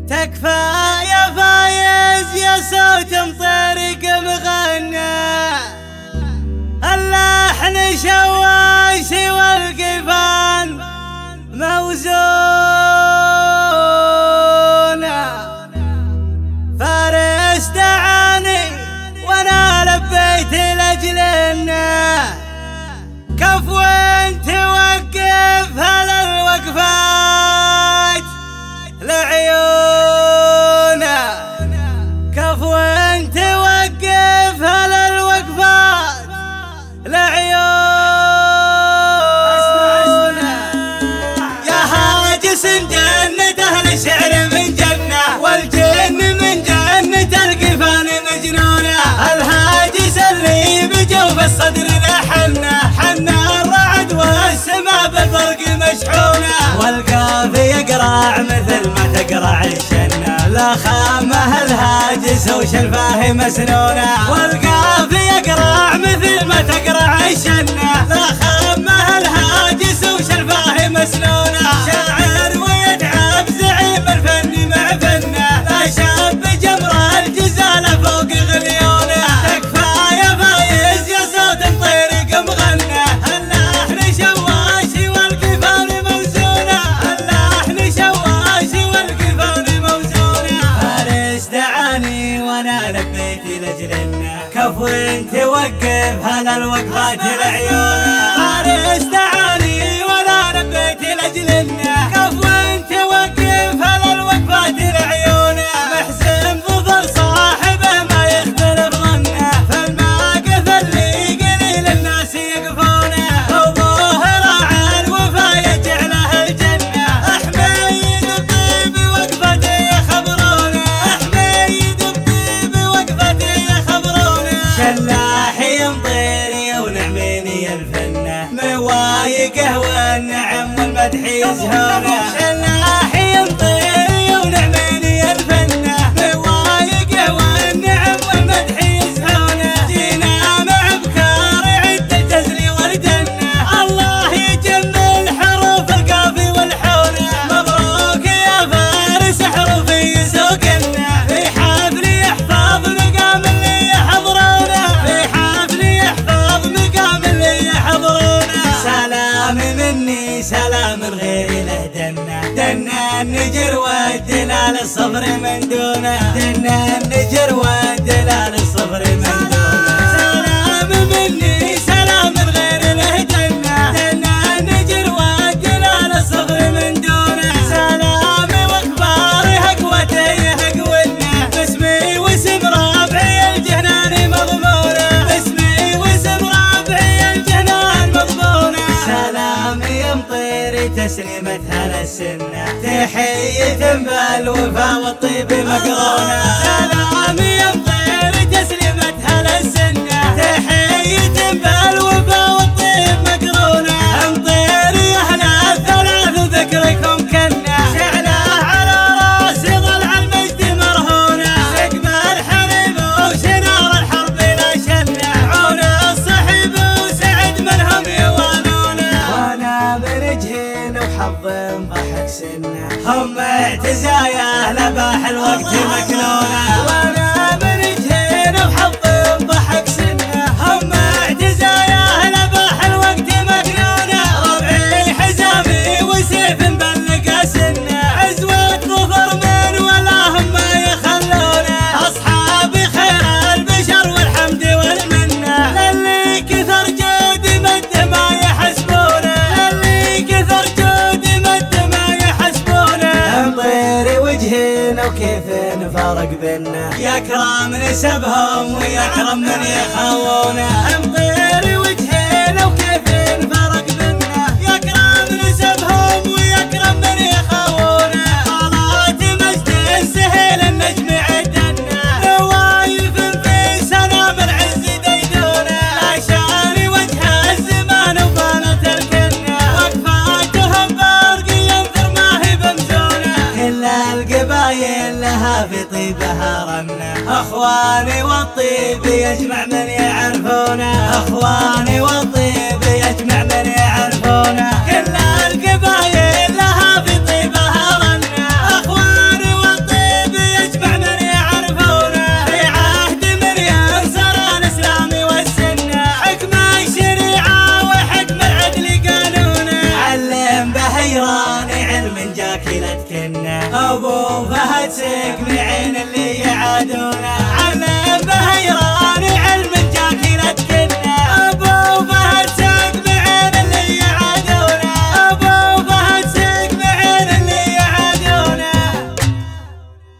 تكفى يا فايز يا صوت مطرق مغنى، اللحن شواش والقفان موزونة. فارس دعاني وانا لبيت لاجلنا، كفو توقف هالوقفات لعيونه، كفو توقف هالوقفات لعيونه. يا هاجس جنة اهل الشعر من جنة، والجن من جنة القفان مجنونة. الهاجس اللي بجوف الصدر لحنا، حنا الرعد والسما بالبرق مشحونة. والقافي يقرع مثل ما تقرع الشنة، لا خامه الهاجس وشلفاه مسنونة. والقافي يقرع مثل ما تقرع الشنة، لا خامه الهاجس وشلفاه مسنونة. شاعر ويتعب زعيم الفن مع فنه، لا شاب جمر الجزالة فوق غليونه. تكفى يا فايز يا صوت الطيرق مغنى، اللحن شواشي والقفان موزونة، اللحن شواشي والقفان موزونة. فارس دعاني وانا لبيت لاجلنا، كفو توقف هالوقفات لعيونه. فارس دعاني وانا لبيت لاجلنا، كفو توقف هالوقفات لعيونه. محزن ظفر صاحبه ما يختلف ظنه، فالماقف اللي قليل الناس يقفونه. وظاهر عن وفا يجعله الجنة، حميد الطيب وقفته يخبرونه، حميد الطيب وقفته يخبرونه. شلاحي مطيري ونعميني الفنة، موايقه والنعم والمدح يزهونه. شلاحي مطيري ونعميني الفنة، موايقه والنعم والمدح يزهونه. جينا مع بكار عد الجزل والجنة، الله يجمل حروف القافي والحونة. مبروك يا فارس حروفي يسوقنا، في حفل يحفظ مقام اللي يحضرونه، في حفل يحفظ مقام اللي يحضرونه. سلام مني سلام غيري له دنا، دنا النجر والدلال الصبر من دونه، دنا النجر والدلال الصبر من دونه. سلام مني سلام غيري له دنا، دنا النجر والدلال الصبر من دونه. سلامي واخباري هقوتي يهقولنا، باسمي واسم ربعي الجنان مضمونه، باسمي واسم ربعي الجنان مضمونه. سلامي يا مطيري تسليمة هالسنة، تحية بالوفا والطيب مقرونة. سلامي يا مطيري تسليمة هالسنة، تحية بالوفا والطيب مقرونة. مطيري اهل الثلاث وذكركم كنا، شعله على راسي ظل على المجد مرهونة. سقم الحرب وشنار الحرب لا شنة، عون الصحب وسعد منهم يوانونه. وانا بنجهين وحظ ضحك سنة، هم اعتزايا لباح الوقت مكنونة. وانا بنجهين وحظ ضحك سنة، هم اعتزايا لباح الوقت مكنونة. ربعي حزامي وسيف مبلق سنة، عزوة ظفر من ولا هم ما يخلونه. اصحابي خير البشر والحمد والمنة، للي كثر جود مد ما يحسبونه، للي كثر جود مد ما يحسبونه. مطيري وجهنا وكيف نفارق بينا، يا كرام نسبهم ويا كرم من يخونه. مطيري وجهنا وكيف نفارق بينا، يا كرام نسبهم ويا كرم من يخونه. طلعت مجد سهيل النجم عدنا، نوايف في سلام العز ديدونه. لا شاري وجه الزمان وبانت الكنة، وقفاتهم برق ينثر ما هي بمزونه. كل القبايل لها في طيبها رنة، اخواني والطيب يجمع من يعرفونه، اخواني والطيب يجمع من يعرفونه. كل القبايل لها في طيبها رنة، اخواني والطيب كنا ابو فهد سكن عين اللي يعادونا علم بهيران